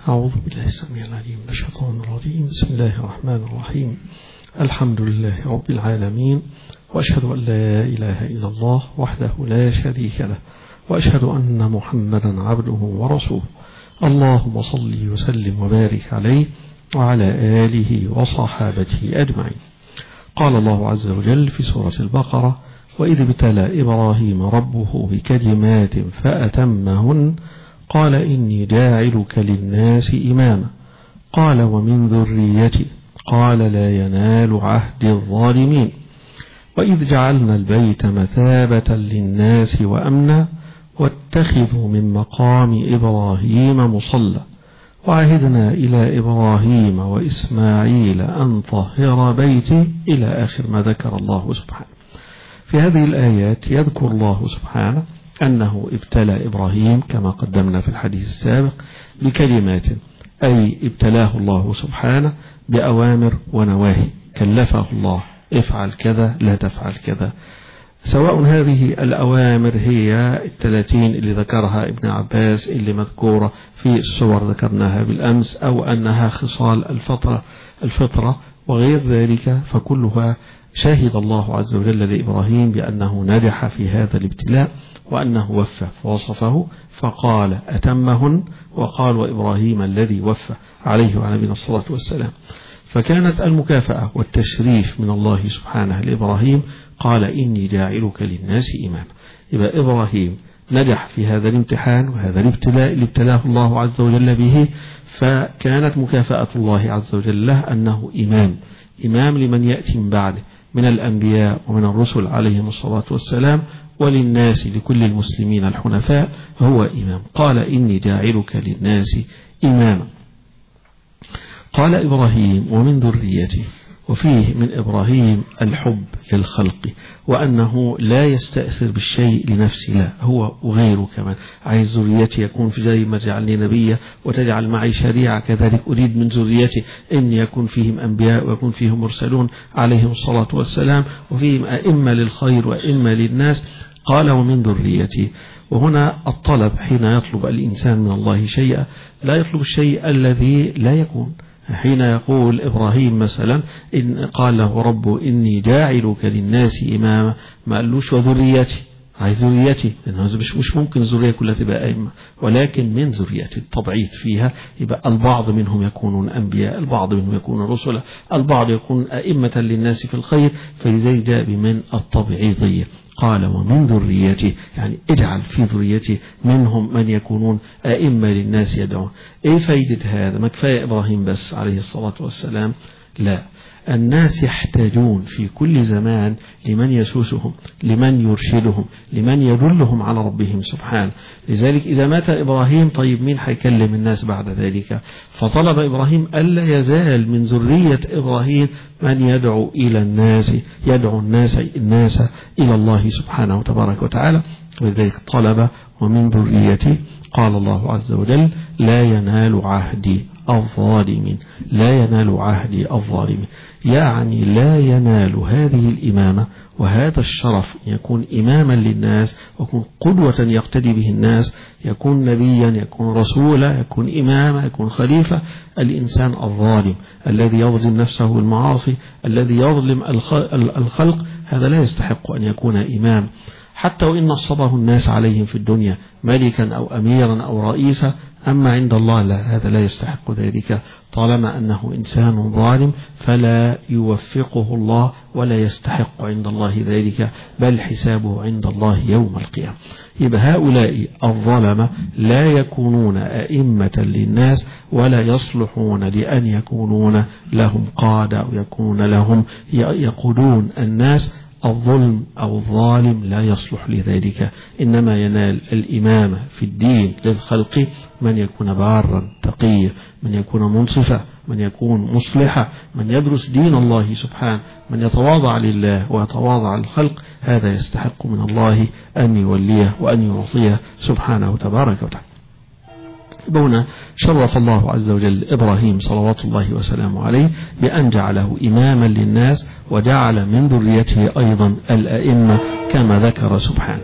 أعوذ بالله السميع العليم من الشيطان الرجيم. بسم الله الرحمن الرحيم. الحمد لله رب العالمين، وأشهد أن لا إله إلا الله وحده لا شريك له، وأشهد أن محمدا عبده ورسوله. اللهم صل وسلم وبارك عليه وعلى آله وصحابته أجمعين. قال الله عز وجل في سورة البقرة: وإذ ابتلى إبراهيم ربه بكلمات فأتمهن قال إني جاعلك للناس إماما قال ومن ذريتي قال لا ينال عهد الظالمين. وإذ جعلنا البيت مثابة للناس وأمنا واتخذوا من مقام إبراهيم مصلى وعهدنا إلى إبراهيم وإسماعيل أن طهر بيتي إلى آخر ما ذكر الله سبحانه. في هذه الآيات يذكر الله سبحانه أنه ابتلى إبراهيم كما قدمنا في الحديث السابق بكلمات، أي ابتلاه الله سبحانه بأوامر ونواهي، كلفه الله افعل كذا لا تفعل كذا، سواء هذه الأوامر هي 30 اللي ذكرها ابن عباس اللي مذكورة في السور ذكرناها بالأمس، أو أنها خصال الفطرة وغير ذلك، فكلها شهد الله عز وجل لإبراهيم بأنه نجح في هذا الابتلاء وأنه وفى، فوصفه فقال أتمهن، وقال وإبراهيم الذي وفى عليه وعلى نبينا الصلاة والسلام. فكانت المكافأة والتشريف من الله سبحانه لإبراهيم، قال إني جاعلك للناس إماما. يبقى إبراهيم نجح في هذا الامتحان وهذا الابتلاء اللي ابتلاه الله عز وجل به، فكانت مكافأة الله عز وجل له أنه إمام لمن يأتي من بعده من الأنبياء ومن الرسل عليهم الصلاة والسلام، وللناس لكل المسلمين الحنفاء هو إمام. قال إني جاعلك للناس إماما. قال إبراهيم ومن ذريته، وفيه من إبراهيم الحب للخلق، وأنه لا يستأثر بالشيء لنفسه، لا هو وغيره كمان عايز ذريتي يكون في زي ما جعلني نبيا وتجعل معي شريعة، كذلك أريد من ذريتي أن يكون فيهم أنبياء ويكون فيهم مرسلون عليهم الصلاة والسلام، وفيهم أئمة للخير وأئمة للناس. قال ومن ذريتي، وهنا الطلب حين يطلب الإنسان من الله شيئا لا يطلب الشيء الذي لا يكون. حين يقول إبراهيم مثلا إن قال له ربه إني جاعلك للناس إماما، ما قالوش وذريتي، عايز ذريتي، لأنه مش ممكن الذرية كلها تبقى أئمة، ولكن من ذريتي التبعيض فيها، يبقى البعض منهم يكونون أنبياء، البعض منهم يكونون رسلا، البعض يكون أئمة للناس في الخير، فلذلك جاء بمن التبعيضية. قال ومن ذريتي، يعني اجعل في ذريتي منهم من يكونون أئمة للناس يدعون. ايه فايدة هذا؟ ما كفاية إبراهيم بس عليه الصلاة والسلام؟ لا، الناس يحتاجون في كل زمان لمن يسوسهم، لمن يرشدهم، لمن يدلهم على ربهم سبحانه. لذلك إذا مات إبراهيم، طيب مين هيكلم الناس بعد ذلك؟ فطلب إبراهيم ألا يزال من ذرية إبراهيم من يدعو إلى الناس، يدعو الناس إلى الله سبحانه وتبارك وتعالى. ولذلك طلب ومن ذريتي. قال الله عز وجل لا ينال عهدي الظالمين، لا ينال عهدي الظالمين، يعني لا ينال هذه الإمامة وهذا الشرف، يكون إماما للناس ويكون قدوة يقتدي به الناس، يكون نبيا، يكون رسولا، يكون إماما، يكون خليفة، الإنسان الظالم الذي يظلم نفسه بالمعاصي، الذي يظلم الخلق، هذا لا يستحق أن يكون إمام، حتى وإن نصبه الناس عليهم في الدنيا ملكا أو أميرا أو رئيسا. أما عند الله لا، هذا لا يستحق ذلك، طالما أنه إنسان ظالم فلا يوفقه الله ولا يستحق عند الله ذلك، بل حسابه عند الله يوم القيامة. يبقى هؤلاء الظلمة لا يكونون أئمة للناس ولا يصلحون لأن يكونون لهم قادة أو يكون لهم يقودون الناس. الظلم أو الظالم لا يصلح لذلك، إنما ينال الإمامة في الدين للخلق من يكون بارا تقيا، من يكون منصفا، من يكون مصلحا، من يدرس دين الله سبحانه، من يتواضع لله ويتواضع للخلق، هذا يستحق من الله أن يوليه وأن يعطيه سبحانه تبارك وتعالى. هنا شرف الله عز وجل إبراهيم صلوات الله وسلامه عليه بأن جعله إماما للناس، وجعل من ذريته أيضا الأئمة كما ذكر سبحانه.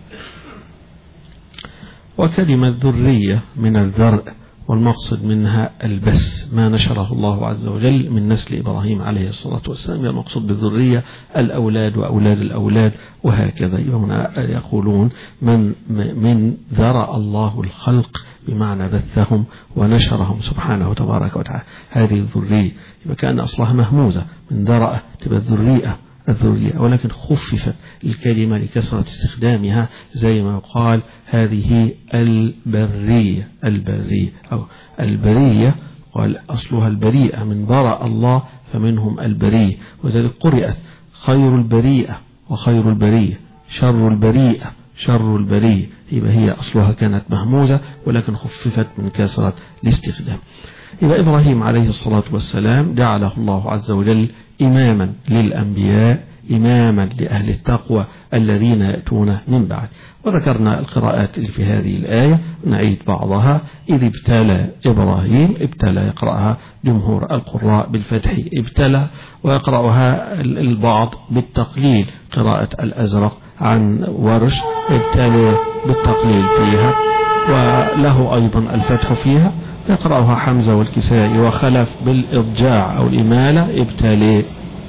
وكلمة ذرية من الذرء، والمقصد منها البث، ما نشره الله عز وجل من نسل إبراهيم عليه الصلاة والسلام. المقصود بالذرية الأولاد وأولاد الأولاد وهكذا. يقولون من ذرأ الله الخلق بمعنى بثهم ونشرهم سبحانه تبارك وتعالى. هذه الذرية يبقى كان أصلها مهموزة من ذرأ تبقى الذرية، ولكن خففت الكلمة لكثرة استخدامها، زي ما قال هذه البرية أو البرية، قال أصلها البريئة من برأ الله فمنهم البرية، وذلك قرئت خير البريئة وخير البرية، شر البريئة شر البرية. يبقى هي أصلها كانت مهموزة ولكن خففت من كثرة الاستخدام. يبقى إبراهيم عليه الصلاة والسلام جعله الله عز وجل إماما للأنبياء، إماما لأهل التقوى الذين يأتون من بعد. وذكرنا القراءات اللي في هذه الآية، نعيد بعضها. إذ ابتلى إبراهيم، ابتلى يقرأها جمهور القراء بالفتح ابتلى، ويقرأها البعض بالتقليل، قراءة الأزرق عن ورش ابتلى بالتقليل فيها، وله أيضا الفتح فيها، يقرأها حمزة والكسائي وخلف بالإضجاع أو الإمالة ابتلي.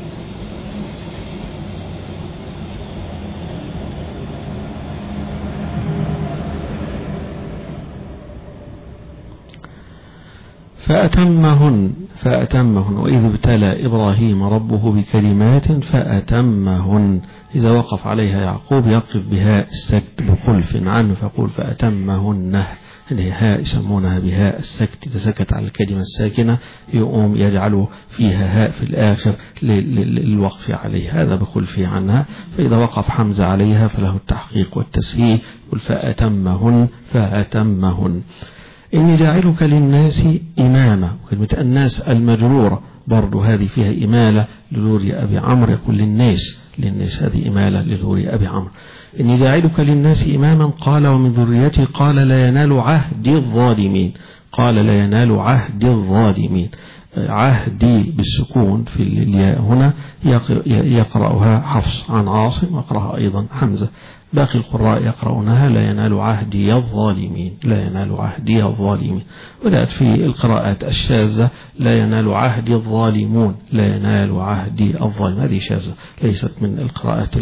فأتمهن وإذ ابتلى إبراهيم ربه بكلمات فأتمهن. إذا وقف عليها يعقوب يقف بهاء السكت بخلف عنه فيقول فأتمهن، الهاء يسمونها بهاء السكت، إذا سكت على الكلمة الساكنة يقوم يجعله فيها هاء في الآخر للوقف عليها، هذا بخلفه عنها. فإذا وقف حمزة عليها فله التحقيق والتسهيل، فأتمهن فأتمهن. إني جاعلك للناس إماما، كلمة الناس المجرورة برضو هذه فيها إمالة لذوري أبي عمرو، يقول للناس هذه إمالة لذوري أبي عمرو. إني جاعلك للناس إماما، قال ومن ذريتي، قال لا ينال عهد الظالمين، قال لا ينال عهد الظالمين. عهدي بالسكون في الياء هنا يقرأها حفص عن عاصم، ويقرأها أيضا حمزة. باقي القراء يقرؤونها لا ينال عهدي الظالمين، لا ينال عهدي الظالمين. وذات في القراءات الشاذة لا ينال عهدي الظالمون، لا ينال عهدي الظالمين، هذه شاذة ليست من القراءات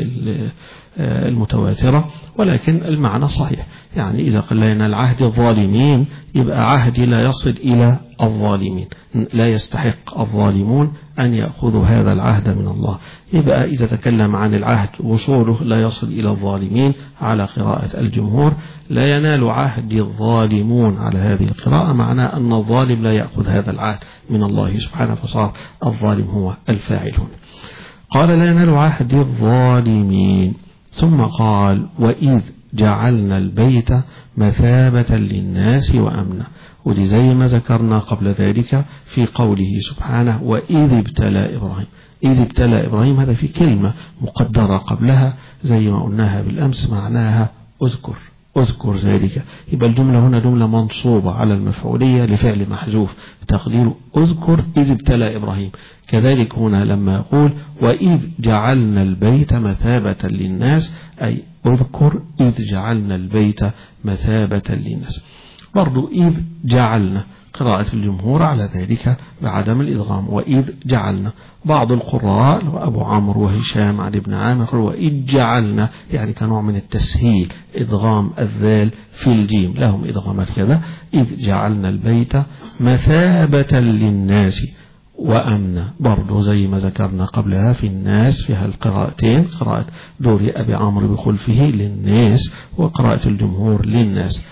المتواترة، ولكن المعنى صحيح. يعني إذا قال لا ينال عهد الظالمين يبقى عهدي لا يصل إلى الظالمين، لا يستحق الظالمون أن يأخذوا هذا العهد من الله. يبقى إذا تكلم عن العهد وصوله لا يصل إلى الظالمين على قراءة الجمهور، لا ينال عهد الظالمون على هذه القراءة، معناه أن الظالم لا يأخذ هذا العهد من الله سبحانه، فصار الظالم هو الفاعل. قال لا ينال عهد الظالمين. ثم قال وإذ جعلنا البيت مثابة للناس وأمنا، ودي زي ما ذكرنا قبل ذلك في قوله سبحانه وإذ ابتلى إبراهيم. إذ ابتلى إبراهيم هذا في كلمة مقدرة قبلها زي ما قلناها بالأمس، معناها أذكر ذلك. يبقى الجملة هنا جملة منصوبة على المفعولية لفعل محذوف، تقدير أذكر إذ ابتلى إبراهيم. كذلك هنا لما يقول وإذ جعلنا البيت مثابة للناس، أي أذكر إذ جعلنا البيت مثابة للناس. برضو إذ جعلنا قراءة الجمهور على ذلك بعدم الإدغام، وإذ جعلنا. بعض القراء وأبو عمرو وهشام عن ابن عامر وإذ جعلنا، يعني كنوع من التسهيل إدغام الذال في الجيم، لهم إدغامات كذا. إذ جعلنا البيت مثابة للناس وأمنا، برضو زي ما ذكرنا قبلها في الناس فيها القراءتين، قراءة دوري أبي عمرو بخلفه للناس، وقراءة الجمهور للناس.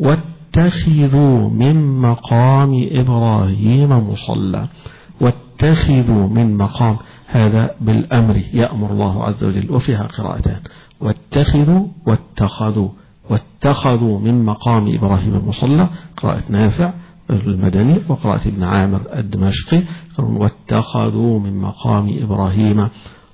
واتخذوا من مقام إبراهيم مصلى، واتخذوا من مقام، هذا بالأمر يأمر الله عز وجل، وفيها قراءتان، واتخذوا واتخذوا من مقام إبراهيم مصلى، قراءة نافع المدني وقراءة ابن عامر الدمشقي، واتخذوا من مقام إبراهيم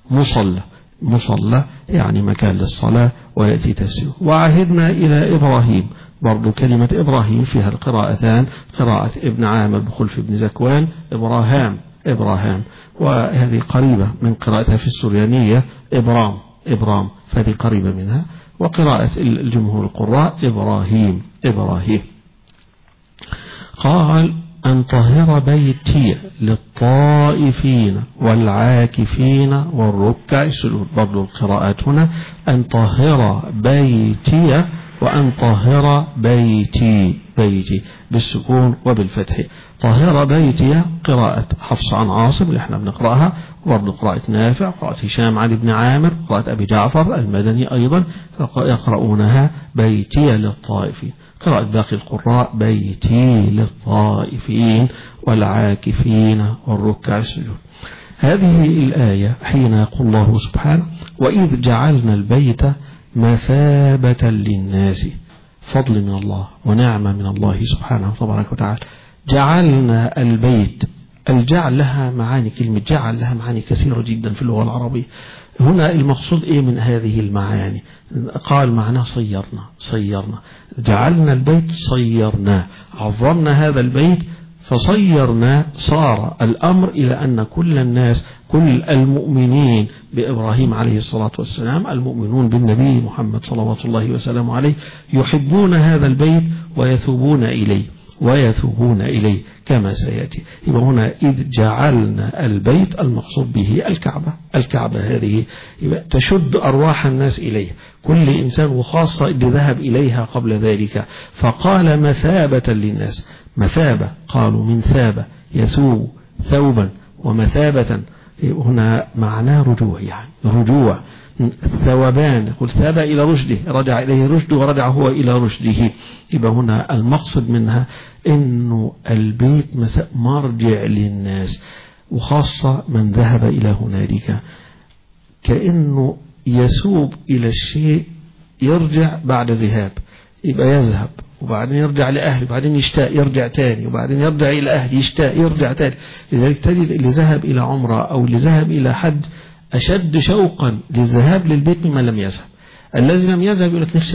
مصلى يعني مكان للصلاة، ويأتي تفسيره. وعهدنا إلى إبراهيم، برضو كلمة إبراهيم فيها القراءتان، قراءة ابن عامر بخلف ابن زكوان إبراهام، وهذه قريبة من قراءتها في السريانية إبرام، فهذه قريبة منها. وقراءة الجمهور القراء إبراهيم. قال أن طهر بيتي للطائفين والعاكفين والركع السجود. برضو القراءات هنا أن طهر بيتي وأن طهر بيتي بالسكون وبالفتح. طهر بيتي قراءة حفص عن عاصم اللي احنا بنقرأها، وبرضو قراءة نافع، قراءة هشام عن ابن عامر، قراءة أبي جعفر المدني أيضا يقرؤونها بيتي للطائفين. قراءة باقي القراء بيتي للطائفين والعاكفين والركع السجود. هذه الآية حين يقول الله سبحانه وإذ جعلنا البيت مثابة للناس، فضل من الله ونعمة من الله سبحانه وتبارك وتعالى. جعلنا البيت، الجعل لها معاني، كلمة جعل لها معاني كثيرة جدا في اللغة العربية. هنا المقصود إيه من هذه المعاني؟ قال معناه صيرنا جعلنا البيت صيرناه، عظمنا هذا البيت فصيرنا. صار الأمر إلى أن كل الناس، كل المؤمنين بإبراهيم عليه الصلاة والسلام، المؤمنون بالنبي محمد صلوات الله وسلامه عليه، يحبون هذا البيت ويثوبون إليه كما سيأتي. يبقى هنا إذ جعلنا البيت المقصود به الكعبة هذه تشد أرواح الناس إليه، كل إنسان وخاصة اللي ذهب إليها قبل ذلك. فقال مثابة للناس، مثابة قالوا من ثابة يثوب ثوبا، ومثابة هنا معناه رجوع، يعني رجوع ثوبان. يقول ثاب إلى رشده، رجع إليه رشده ورجع هو إلى رشده. يبقى هنا المقصد منها إنه البيت مرجع للناس، وخاصة من ذهب إلى هنالك، كأنه يسوب إلى الشيء يرجع بعد ذهاب. يبقى يذهب وبعدين يرجع لأهله، وبعدين يشتاق يرجع تاني، وبعدين يرجع إلى أهله يشتاق يرجع تاني. لذلك تجد اللي ذهب إلى عمرة أو اللي ذهب إلى حج أشد شوقا للذهاب للبيت مما لم يذهب. الذي لم يذهب يقول لك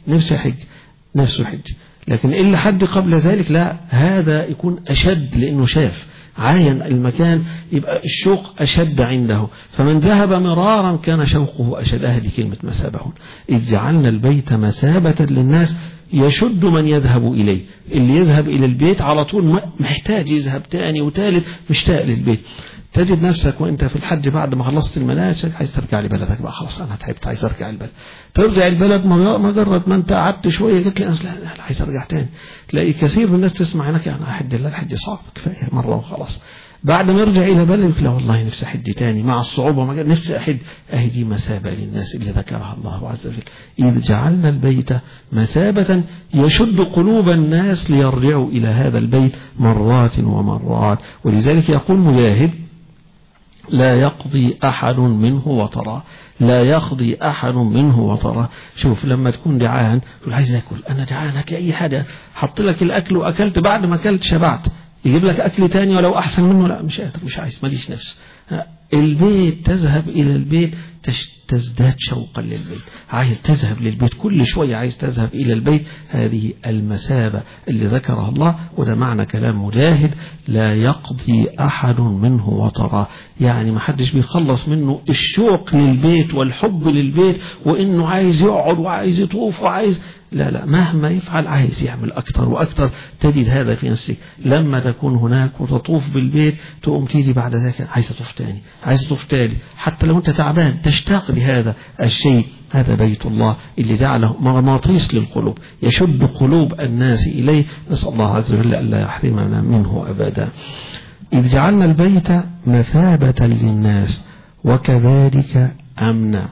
نفسه حج، لكن إلا حد قبل ذلك لا، هذا يكون أشد لأنه شاف عاين المكان، يبقى الشوق أشد عنده. فمن ذهب مرارا كان شوقه أشد. هذه كلمة مثابة. إذ جعلنا البيت مثابة للناس يشد من يذهب إليه. اللي يذهب إلى البيت على طول محتاج يذهب تاني وتالت، مشتاق للبيت. تجد نفسك وانت في الحج بعد ما خلصت المناسك عايز ترجع لبلدك بقى، خلاص انا تعبت عايز ارجع البلد. ترجع البلد مجرد ما انت قعدت شويه قلت لي لا عايز ارجع تاني. تلاقي كثير من الناس تسمع هناك انا احج الله، الحج صعب كفايه مره وخلاص. بعد ما يرجع الى بلدك لا والله نفسي احج تاني مع الصعوبه، ما نفسي احج. دي مثابه للناس اللي ذكرها الله عز وجل. اذ جعلنا البيت مثابه يشد قلوب الناس ليرجعوا الى هذا البيت مرات ومرات. ولذلك يقول مجاهد لا يقضي أحد منه وطرا، لا يقضي أحد منه وطرا. شوف لما تكون جعان تقول عايز أكل، أنا جعان هات لي أي حاجة، حط لك الأكل وأكلت، بعد ما أكلت شبعت يجيب لك أكل تاني ولو أحسن منه، لا مش قادر مش عايز ماليش نفس. البيت تذهب إلى البيت تزداد شوقا للبيت، عايز تذهب للبيت كل شوية، عايز تذهب إلى البيت. هذه المثابة اللي ذكرها الله، وده معنى كلام مجاهد لا يقضي أحد منه وطرا. يعني ما حدش بيخلص منه الشوق للبيت والحب للبيت، وإنه عايز يقعد وعايز يطوف وعايز لا مهما يفعل عايز يعمل أكتر وأكتر. تجد هذا في نفسك لما تكون هناك وتطوف بالبيت، تقوم تيجي بعد ذلك عايز تطوف تاني، حتى لو أنت تعبان تشتاق لهذا الشيء. هذا بيت الله اللي جعله مغناطيس للقلوب، يشد قلوب الناس إليه. نسأل الله عز وجل ألا يحرمنا منه أبدا. إذ جعلنا البيت مثابة للناس وكذلك أمنا.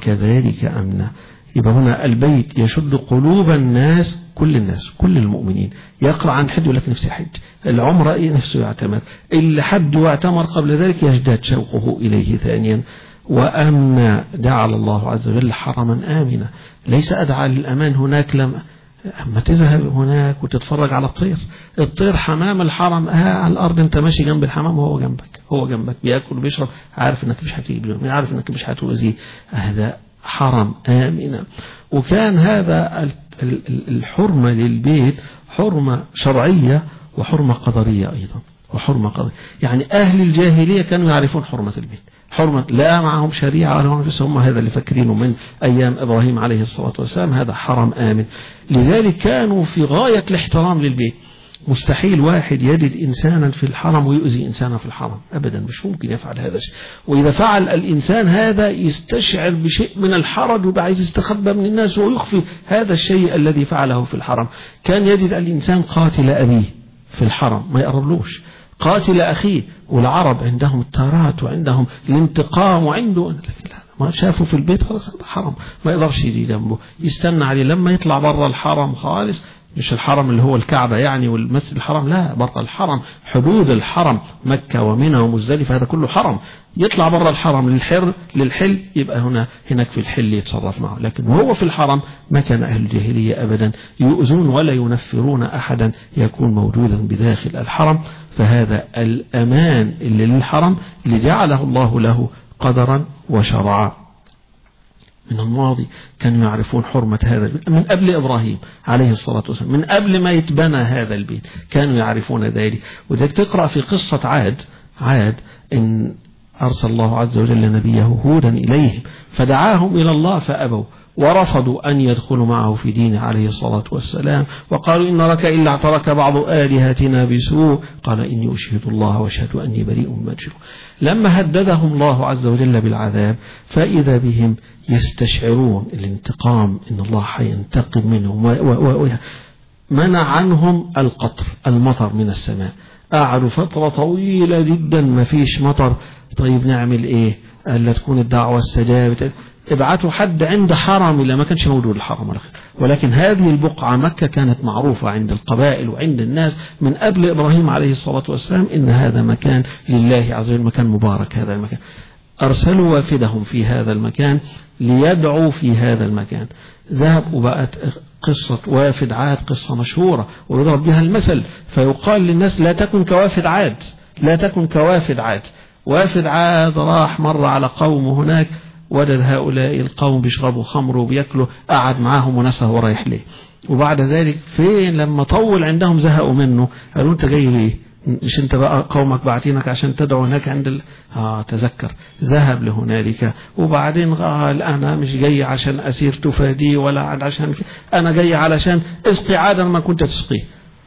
يبقى هنا البيت يشد قلوب الناس، كل المؤمنين. يقرأ عن حج ولكن نفسه حج، العمرة نفسه يعتمر، اللي حج واعتمر قبل ذلك يزداد شوقه إليه ثانيا. وأمنا جعل الله عز وجل حرما آمنا، ليس أدعى للأمان هناك. لما تذهب هناك وتتفرج على الطير حمام الحرم على الأرض، أنت ماشي جنب الحمام وهو جنبك بيأكل وبيشرب، عارف أنك مش هتيجي، عارف أنك مش هتؤذيه. هذا حرم آمنا. وكان هذا الحرمة للبيت حرمة شرعية وحرمة قدرية أيضا. وحرمة قضية. يعني أهل الجاهلية كانوا يعرفون حرمة البيت، حرمة لا معهم شريعة ولا معهم، هم هذا اللي فاكرينه من أيام إبراهيم عليه الصلاة والسلام، هذا حرم آمن. لذلك كانوا في غاية الاحترام للبيت. مستحيل واحد يجد إنسانا في الحرم ويؤذي إنسانا في الحرم أبدا، مش ممكن يفعل هذا الشيء. وإذا فعل الإنسان هذا يستشعر بشيء من الحرج ويبقى عايز يستخبى من الناس ويخفي هذا الشيء الذي فعله في الحرم. كان يجد الإنسان قاتل أبيه في الحرم ما يقربلوش، قاتل أخيه، والعرب عندهم التارات وعندهم الانتقام وعنده، ما شافوا في البيت خلاص هذا حرم ما يقدرش يجي جنبه، يستنى عليه لما يطلع برا الحرم خالص، مش الحرم اللي هو الكعبة يعني والمسجد الحرام، لا برا الحرم، حدود الحرم مكة ومنى ومزدلفة هذا كله حرم. يطلع برا الحرم للحل يبقى هناك في الحل يتصرف معه. لكن وهو في الحرم ما كان أهل الجاهلية أبدا يؤذون ولا ينفرون أحدا يكون موجودا بداخل الحرم. فهذا الأمان اللي للحرم اللي جعله الله له قدرا وشرعا. من الماضي كانوا يعرفون حرمة هذا البيت من قبل إبراهيم عليه الصلاة والسلام، من قبل ما يتبنى هذا البيت كانوا يعرفون ذلك. وذلك تقرأ في قصة عاد إن أرسل الله عز وجل نبيه هودا إليهم فدعاهم إلى الله فأبوا ورفضوا أن يدخلوا معه في دينه عليه الصلاة والسلام، وقالوا إن لك إلا اعترك بعض آلهتنا بسوء، قال إني أشهد الله وأشهد أني بريء مما تشركون. لما هددهم الله عز وجل بالعذاب فإذا بهم يستشعرون الانتقام، إن الله حينتقم منهم، منع عنهم المطر من السماء. قعدوا فترة طويلة جدا ما فيش مطر. طيب نعمل إيه؟ ألا تكون الدعوة استجابت، ابعتوا حد عند حرم، إلا ما كانش موجود الحرم ولا خير. ولكن هذه البقعة مكة كانت معروفة عند القبائل وعند الناس من قبل إبراهيم عليه الصلاة والسلام إن هذا مكان لله عز وجل، مكان مبارك. هذا المكان أرسلوا وافدهم في هذا المكان ليدعوا في هذا المكان. ذهب وبقت قصة وافد عاد قصة مشهورة ويضرب بها المثل، فيقال للناس لا تكن كوافد عاد، لا تكن كوافد عاد. وافد عاد راح مر على قوم هناك، وجد هؤلاء القوم بيشربوا خمر وبيأكلوا، قعد معاهم ونسه ورايح ليه. وبعد ذلك فين لما طول عندهم زهقوا منه، قالوا انت جاي ليه؟ مش انت بقى قومك بعتينك عشان تدعو هناك عند تذكر. ذهب لهنالك وبعدين قال انا مش جاي عشان اسير تفادي ولا عشان انا جاي علشان اسقي عادا ما كنت تسقيه.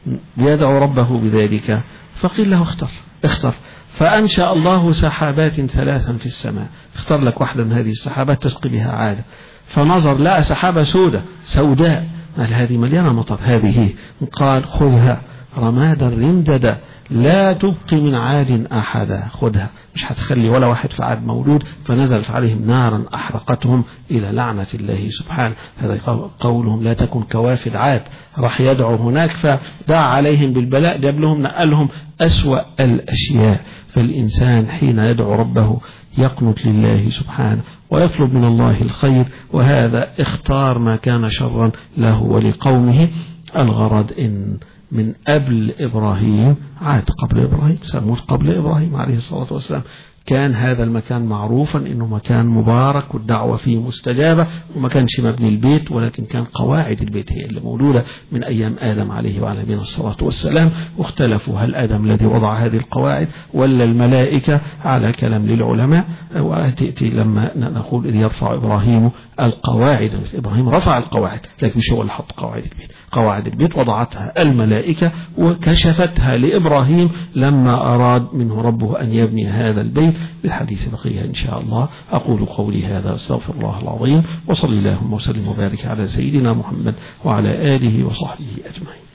يدعو ربه بذلك. فقيل له اختر. فأنشأ الله سحابات ثلاثا في السماء، اختار لك واحدة من هذه السحابات تسقي بها عادة. فنظر لقى سحابة سوداء، قال هذه مليانة مطر، هذه قال خذها رمادا رمددا لا تبقي من عاد أحدا، خذها مش هتخلي ولا واحد في عاد موجود. فنزلت عليهم نارا أحرقتهم إلى لعنة الله سبحانه. هذا قولهم لا تكن كوافد عاد. راح يدعو هناك فدعا عليهم بالبلاء، جاب لهم نقلهم أسوأ الأشياء. فالإنسان حين يدعو ربه يقنط لله سبحانه ويطلب من الله الخير، وهذا اختار ما كان شرا له ولقومه. الغرض إن من قبل إبراهيم عاد قبل إبراهيم، ثمود قبل إبراهيم عليه الصلاة والسلام، كان هذا المكان معروفا إنه مكان مبارك والدعوة فيه مستجابة، وما كانش مبني البيت ولكن كان قواعد البيت هي اللي موجودة من أيام آدم عليه وعلى نبينا الصلاة والسلام. واختلفوا هل آدم الذي وضع هذه القواعد ولا الملائكة، على كلام للعلماء. وتأتي لما نقول إذ يرفع إبراهيم القواعد، إبراهيم رفع القواعد لكن مش هو اللي حط قواعد البيت. قواعد البيت وضعتها الملائكة وكشفتها لإبراهيم لما أراد منه ربه أن يبني هذا البيت. للحديث بقية إن شاء الله. أقول قولي هذا أستغفر الله العظيم، وصلي اللهم وسلم وبارك على سيدنا محمد وعلى آله وصحبه أجمعين.